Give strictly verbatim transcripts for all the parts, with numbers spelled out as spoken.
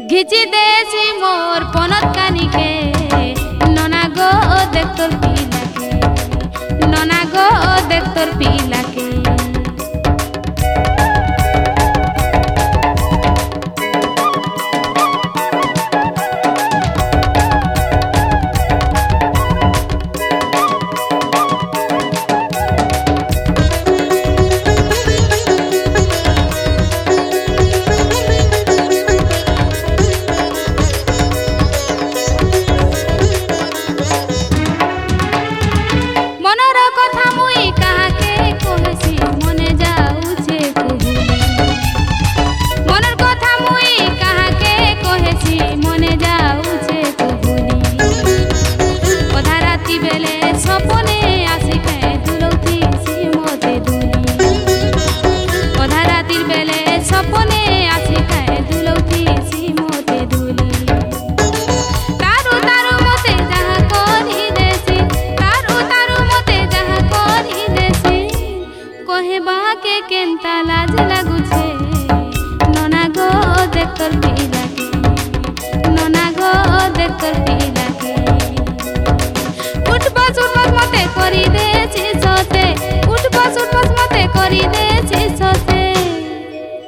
घिची देसी मोर पनत कानी के नना गो देख तोर पीला के नना गो देख तोर पीला के के केंता लाज लागुछे नना गो देख तोर पीला के नना गो देख तोर पीला के उठ बस उठ बस मते करी दे छी सोते उठ बस उठ बस मते करी दे छी सोते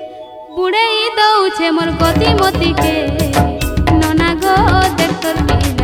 बुड़े ही दउछे मोर गति मति के नना गो देख तोर पीला।